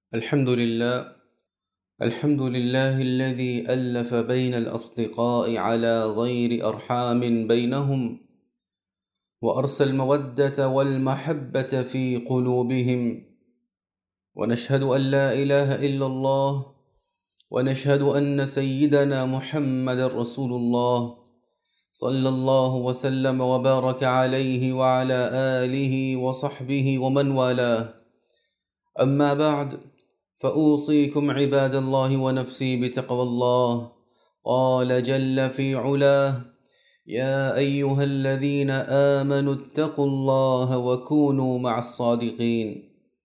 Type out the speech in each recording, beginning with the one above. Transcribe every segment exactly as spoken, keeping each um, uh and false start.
الحمد لله الحمد لله الذي ألف بين الأصدقاء على غير أرحام بينهم وأرسل المودة والمحبة في قلوبهم، ونشهد أن لا إله إلا الله، ونشهد أن سيدنا محمد رسول الله صلى الله وسلم وبارك عليه وعلى آله وصحبه ومن والاه. أما بعد، فأوصيكم عباد الله ونفسي بتقوى الله. قال جل في علاه: يا أيها الذين آمنوا اتقوا الله وكونوا مع الصادقين.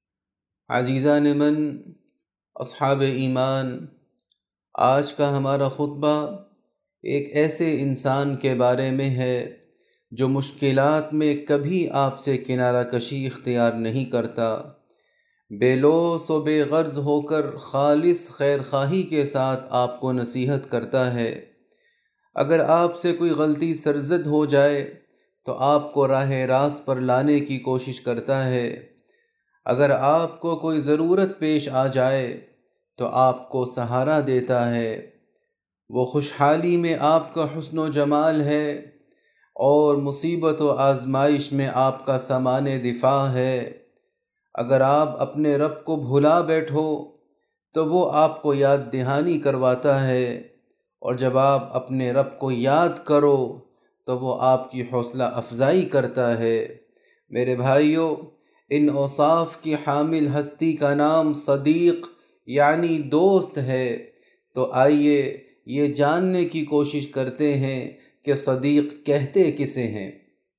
عزیزان من، اصحاب ایمان، آج کا ہمارا خطبہ ایک ایسے انسان کے بارے میں ہے جو مشکلات میں کبھی آپ سے کنارہ کشی اختیار نہیں کرتا، بے لوث و بے غرض ہو کر خالص خیر خواہی کے ساتھ آپ کو نصیحت کرتا ہے۔ اگر آپ سے کوئی غلطی سرزد ہو جائے تو آپ کو راہ راست پر لانے کی کوشش کرتا ہے۔ اگر آپ کو کوئی ضرورت پیش آ جائے تو آپ کو سہارا دیتا ہے۔ وہ خوشحالی میں آپ کا حسن و جمال ہے اور مصیبت و آزمائش میں آپ کا سامان دفاع ہے۔ اگر آپ اپنے رب کو بھلا بیٹھو تو وہ آپ کو یاد دہانی کرواتا ہے، اور جب آپ اپنے رب کو یاد کرو تو وہ آپ کی حوصلہ افزائی کرتا ہے۔ میرے بھائیوں، ان اوصاف کی حامل ہستی کا نام صدیق یعنی دوست ہے۔ تو آئیے یہ جاننے کی کوشش کرتے ہیں کہ صدیق کہتے کسے ہیں۔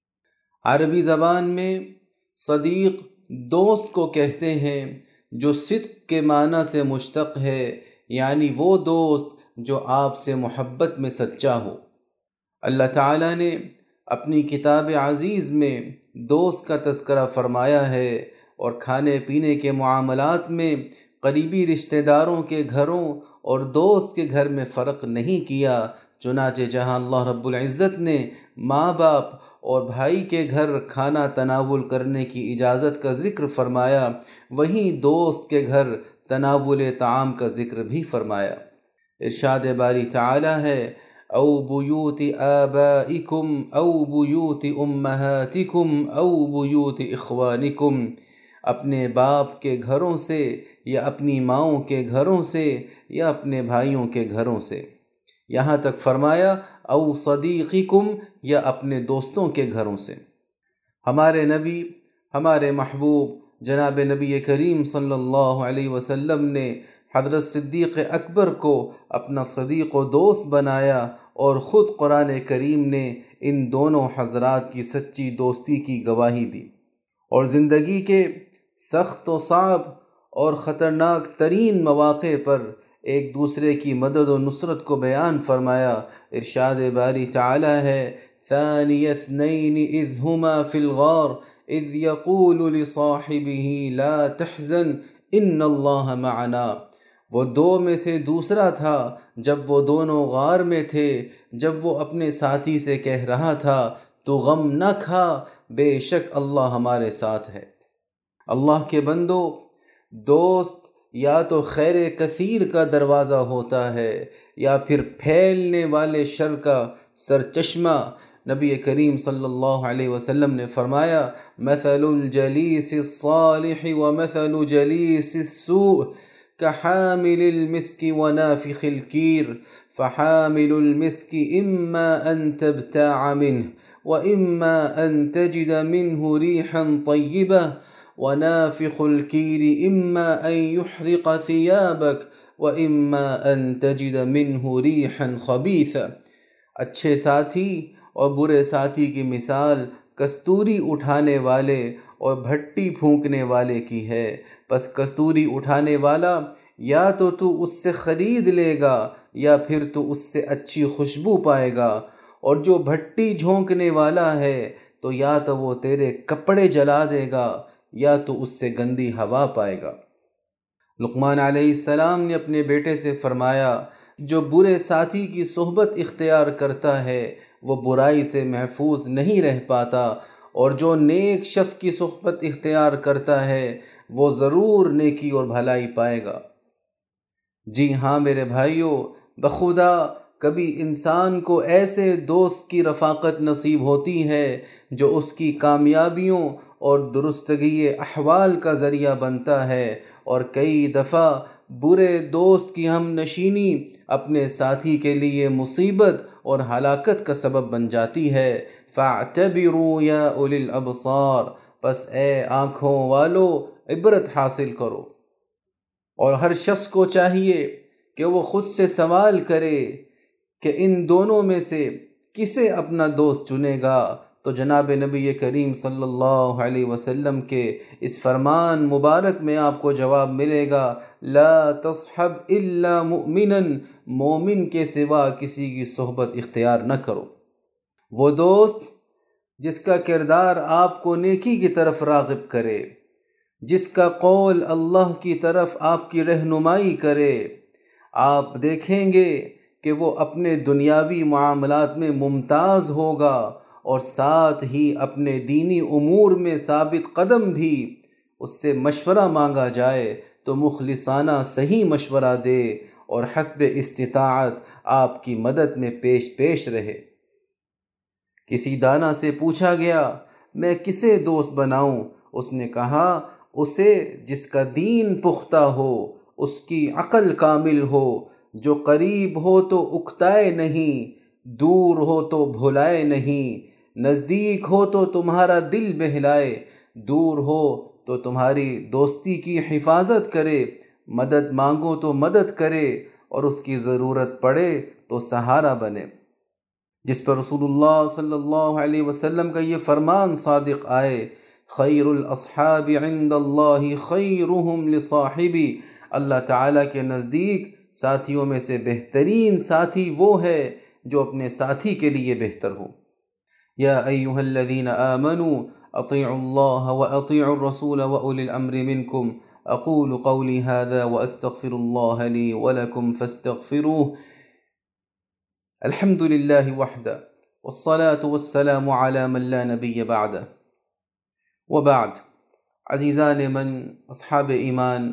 عربی زبان میں صدیق دوست کو کہتے ہیں جو صدق کے معنی سے مشتق ہے، یعنی وہ دوست جو آپ سے محبت میں سچا ہو۔ اللہ تعالیٰ نے اپنی کتاب عزیز میں دوست کا تذکرہ فرمایا ہے، اور کھانے پینے کے معاملات میں قریبی رشتہ داروں کے گھروں اور دوست کے گھر میں فرق نہیں کیا۔ چنانچہ جہاں اللہ رب العزت نے ماں باپ اور بھائی کے گھر کھانا تناول کرنے کی اجازت کا ذکر فرمایا، وہیں دوست کے گھر تناول طعام کا ذکر بھی فرمایا۔ ارشاد باری تعالی ہے: او بیوت آبائکم او بیوت امہاتکم او بیوت اخوانکم، اپنے باپ کے گھروں سے یا اپنی ماؤں کے گھروں سے یا اپنے بھائیوں کے گھروں سے، یہاں تک فرمایا او صدیقکم، یا اپنے دوستوں کے گھروں سے۔ ہمارے نبی، ہمارے محبوب جناب نبی کریم صلی اللہ علیہ وسلم نے حضرت صدیق اکبر کو اپنا صدیق و دوست بنایا، اور خود قرآن کریم نے ان دونوں حضرات کی سچی دوستی کی گواہی دی، اور زندگی کے سخت و صعب اور خطرناک ترین مواقع پر ایک دوسرے کی مدد و نصرت کو بیان فرمایا۔ ارشاد باری تعالی ہے: ثانی اثنین اذ ہما فی الغار اذ یقول لصاحبہ لا تحزن ان اللہ معنا، وہ دو میں سے دوسرا تھا جب وہ دونوں غار میں تھے، جب وہ اپنے ساتھی سے کہہ رہا تھا تو غم نہ کھا، بے شک اللہ ہمارے ساتھ ہے۔ اللہ کے بندو، دوست یا تو خیر کثیر کا دروازہ ہوتا ہے یا پھر پھیلنے والے شر کا سرچشمہ۔ نبی کریم صلی اللہ علیہ وسلم نے فرمایا: مثل الجلیس الصالح ومثل جلیس السوء كحامل المسك ونافخ الكير، فحامل المسك إما أن تبتاع منه وإما أن تجد منه ريحا طيبة، ونافخ الكير إما أن يحرق ثيابك وإما أن تجد منه ريحا خبيثة۔ اچھے ساتھی اور برے ساتھی کی مثال کستوری اٹھانے والے اور بھٹی پھونکنے والے کی ہے۔ بس کستوری اٹھانے والا یا تو تو اس سے خرید لے گا یا پھر تو اس سے اچھی خوشبو پائے گا، اور جو بھٹی جھونکنے والا ہے تو یا تو وہ تیرے کپڑے جلا دے گا یا تو اس سے گندی ہوا پائے گا۔ لقمان علیہ السلام نے اپنے بیٹے سے فرمایا: جو برے ساتھی کی صحبت اختیار کرتا ہے وہ برائی سے محفوظ نہیں رہ پاتا، اور جو نیک شخص کی صحبت اختیار کرتا ہے وہ ضرور نیکی اور بھلائی پائے گا۔ جی ہاں میرے بھائیوں، بخدا کبھی انسان کو ایسے دوست کی رفاقت نصیب ہوتی ہے جو اس کی کامیابیوں اور درستگی احوال کا ذریعہ بنتا ہے، اور کئی دفعہ برے دوست کی ہم نشینی اپنے ساتھی کے لیے مصیبت اور ہلاکت کا سبب بن جاتی ہے۔ فَاعْتَبِرُوا يَا أُولِي الْأَبْصَارِ، پس اے آنکھوں والو عبرت حاصل کرو۔ اور ہر شخص کو چاہیے کہ وہ خود سے سوال کرے کہ ان دونوں میں سے کسے اپنا دوست چنے گا، تو جناب نبی کریم صلی اللہ علیہ وسلم کے اس فرمان مبارک میں آپ کو جواب ملے گا، لا تصحب الا مؤمنا، مومن کے سوا کسی کی صحبت اختیار نہ کرو۔ وہ دوست جس کا کردار آپ کو نیکی کی طرف راغب کرے، جس کا قول اللہ کی طرف آپ کی رہنمائی کرے، آپ دیکھیں گے کہ وہ اپنے دنیاوی معاملات میں ممتاز ہوگا، اور ساتھ ہی اپنے دینی امور میں ثابت قدم بھی۔ اس سے مشورہ مانگا جائے تو مخلصانہ صحیح مشورہ دے اور حسب استطاعت آپ کی مدد میں پیش پیش رہے۔ کسی دانا سے پوچھا گیا، میں کسے دوست بناؤں؟ اس نے کہا، اسے جس کا دین پختہ ہو، اس کی عقل کامل ہو، جو قریب ہو تو اکتائے نہیں، دور ہو تو بھلائے نہیں، نزدیک ہو تو تمہارا دل بہلائے، دور ہو تو تمہاری دوستی کی حفاظت کرے، مدد مانگو تو مدد کرے، اور اس کی ضرورت پڑے تو سہارا بنے۔ جس پر رسول اللہ صلی اللہ علیہ وسلم کا یہ فرمان صادق آئے، خیر الاصحاب عند اللہ خیرہم لصاحبی، اللہ تعالیٰ کے نزدیک ساتھیوں میں سے بہترین ساتھی وہ ہے جو اپنے ساتھی کے لیے بہتر ہو۔ یا ایہا الذین آمنوا اطیعوا اللہ واطیعوا الرسول واولی الامر منکم، اقول قولی هذا واستغفر اللہ لی ولکم فاستغفروه۔ الحمد للہ وحدہ والصلاة والسلام علی من لا نبی بعدہ، وبعد۔ عزیزان من، اصحاب ایمان،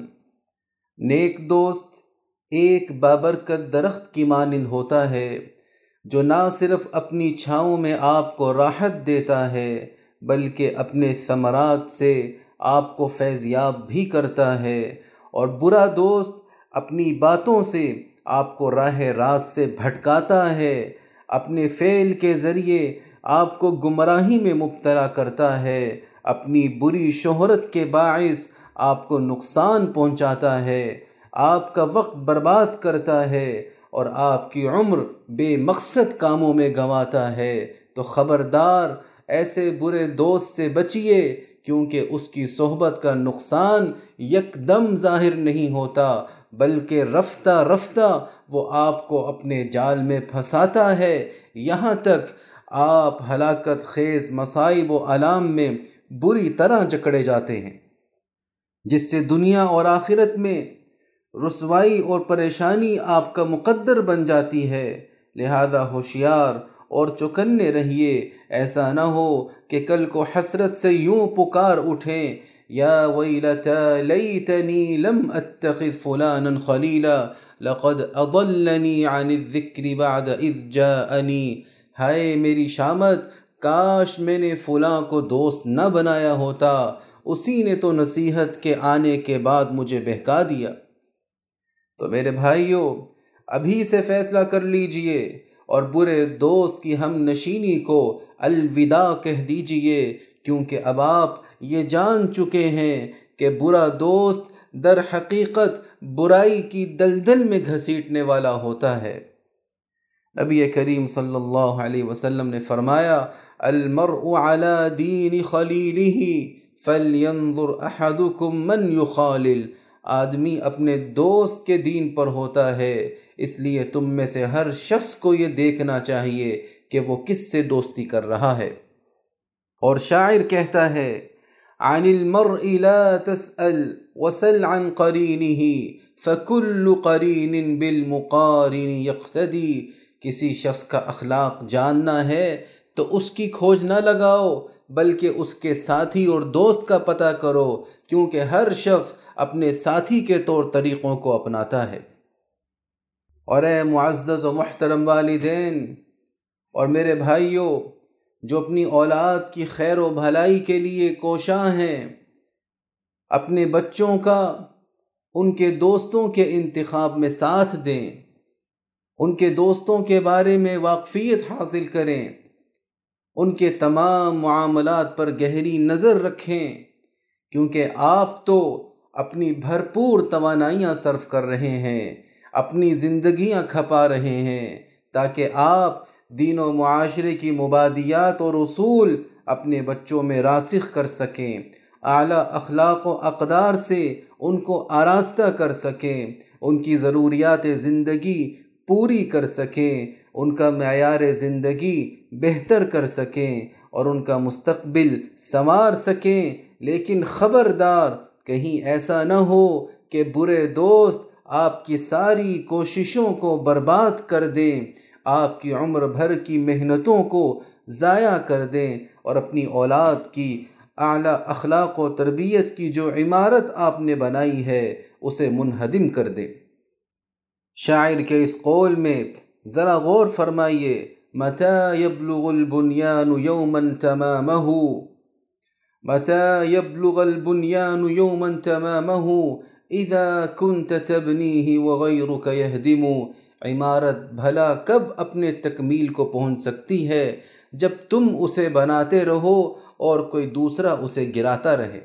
نیک دوست ایک بابرکت درخت کی مانند ہوتا ہے جو نہ صرف اپنی چھاؤں میں آپ کو راحت دیتا ہے بلکہ اپنے ثمرات سے آپ کو فیضیاب بھی کرتا ہے، اور برا دوست اپنی باتوں سے آپ کو راہ راست سے بھٹکاتا ہے، اپنے فعل کے ذریعے آپ کو گمراہی میں مبتلا کرتا ہے، اپنی بری شہرت کے باعث آپ کو نقصان پہنچاتا ہے، آپ کا وقت برباد کرتا ہے، اور آپ کی عمر بے مقصد کاموں میں گنواتا ہے۔ تو خبردار، ایسے برے دوست سے بچیے، کیونکہ اس کی صحبت کا نقصان یکدم ظاہر نہیں ہوتا، بلکہ رفتہ رفتہ وہ آپ کو اپنے جال میں پھنساتا ہے، یہاں تک آپ ہلاکت خیز مصائب و آلام میں بری طرح جکڑے جاتے ہیں، جس سے دنیا اور آخرت میں رسوائی اور پریشانی آپ کا مقدر بن جاتی ہے۔ لہذا ہوشیار اور چوکنے رہیے، ایسا نہ ہو کہ کل کو حسرت سے یوں پکار اٹھیں، یا ویلتی لیتنی لم اتخذ فلانا خلیلا لقد اضلنی عن الذکر بعد اذ جاءنی، ہائے میری شامت، کاش میں نے فلاں کو دوست نہ بنایا ہوتا، اسی نے تو نصیحت کے آنے کے بعد مجھے بہکا دیا۔ تو میرے بھائیوں، ابھی سے فیصلہ کر لیجئے اور برے دوست کی ہم نشینی کو الوداع کہہ دیجئے، کیونکہ اب آپ یہ جان چکے ہیں کہ برا دوست در حقیقت برائی کی دلدل میں گھسیٹنے والا ہوتا ہے۔ نبی کریم صلی اللہ علیہ وسلم نے فرمایا، المرء علی دین خلیلہ فلینظر احدکم من یخالل، آدمی اپنے دوست کے دین پر ہوتا ہے، اس لیے تم میں سے ہر شخص کو یہ دیکھنا چاہیے کہ وہ کس سے دوستی کر رہا ہے۔ اور شاعر کہتا ہے، عن المرء لا تسأل وسل عن قرینہ فکل قرین بالمقارن یقتدی، کسی شخص کا اخلاق جاننا ہے تو اس کی کھوج نہ لگاؤ، بلکہ اس کے ساتھی اور دوست کا پتہ کرو، کیونکہ ہر شخص اپنے ساتھی کے طور طریقوں کو اپناتا ہے۔ اور اے معزز و محترم والدین اور میرے بھائیوں جو اپنی اولاد کی خیر و بھلائی کے لیے کوشاں ہیں، اپنے بچوں کا ان کے دوستوں کے انتخاب میں ساتھ دیں، ان کے دوستوں کے بارے میں واقفیت حاصل کریں، ان کے تمام معاملات پر گہری نظر رکھیں، کیونکہ آپ تو اپنی بھرپور توانائیاں صرف کر رہے ہیں، اپنی زندگیاں کھپا رہے ہیں، تاکہ آپ دین و معاشرے کی مبادیات اور اصول اپنے بچوں میں راسخ کر سکیں، اعلیٰ اخلاق و اقدار سے ان کو آراستہ کر سکیں، ان کی ضروریات زندگی پوری کر سکیں، ان کا معیار زندگی بہتر کر سکیں اور ان کا مستقبل سنوار سکیں۔ لیکن خبردار، کہیں ایسا نہ ہو کہ برے دوست آپ کی ساری کوششوں کو برباد کر دیں، آپ کی عمر بھر کی محنتوں کو ضائع کر دیں اور اپنی اولاد کی اعلیٰ اخلاق و تربیت کی جو عمارت آپ نے بنائی ہے اسے منہدم کر دیں۔ شاعر کے اس قول میں ذرا غور فرمائیے، مَتَى يَبْلُغُ الْبُنْيَانُ يَوْمًا تَمَامَهُ مَتَى يَبْلُغَ الْبُنْيَانُ يَوْمًا تَمَامَهُ إِذَا كُنْتَ تَبْنِيهِ وَغَيْرُكَ يَهْدِمُ۔ عمارت بھلا کب اپنے تکمیل کو پہنچ سکتی ہے جب تم اسے بناتے رہو اور کوئی دوسرا اسے گراتا رہے۔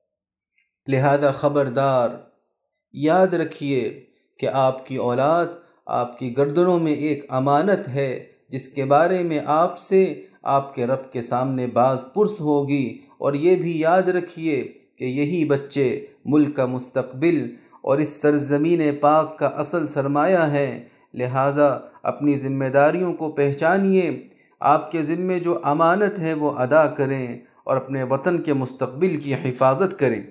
لہذا خبردار، یاد رکھیے کہ آپ کی اولاد آپ کی گردنوں میں ایک امانت ہے جس کے بارے میں آپ سے آپ کے رب کے سامنے باز پرس ہوگی، اور یہ بھی یاد رکھیے کہ یہی بچے ملک کا مستقبل اور اس سرزمین پاک کا اصل سرمایہ ہے۔ لہٰذا اپنی ذمہ داریوں کو پہچانیے، آپ کے ذمے جو امانت ہے وہ ادا کریں اور اپنے وطن کے مستقبل کی حفاظت کریں۔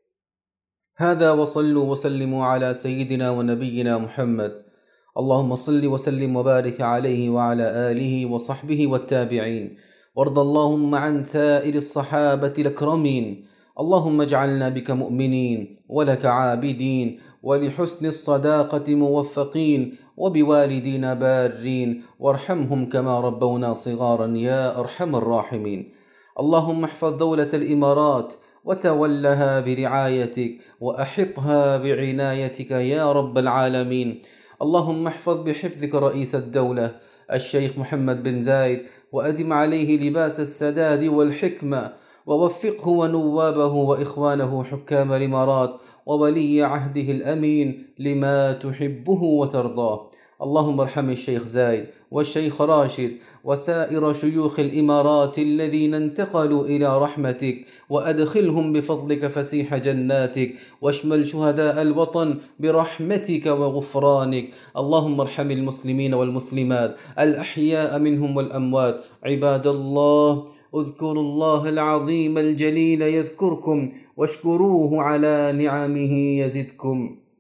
هذا وصلوا وسلموا على سيدنا ونبينا محمد، اللهم صل وسلم وبارك عليه وعلى آله وصحبه والتابعين، وارض اللهم عن سائر الصحابة الأكرمين، اللهم اجعلنا بك مؤمنين ولك عابدين ولحسن الصداقة موفقين وبوالدينا بارين، وارحمهم كما ربونا صغارا يا أرحم الراحمين۔ اللهم احفظ دولة الإمارات وتولها برعايتك وأحطها بعنايتك يا رب العالمين. اللهم احفظ بحفظك رئيس الدولة الشيخ محمد بن زايد، وأدم عليه لباس السداد والحكمة، ووفقه ونوابه وإخوانه حكام الإمارات وولي عهده الأمين لما تحبه وترضاه. اللهم ارحم الشيخ زايد والشيخ راشد وسائر شيوخ الإمارات الذين انتقلوا إلى رحمتك، وأدخلهم بفضلك فسيح جناتك، واشمل شهداء الوطن برحمتك وغفرانك. اللهم ارحم المسلمين والمسلمات الأحياء منهم والأموات. عباد الله، اذكروا الله العظيم الجليل يذكركم، واشكروه على نعمه يزدكم.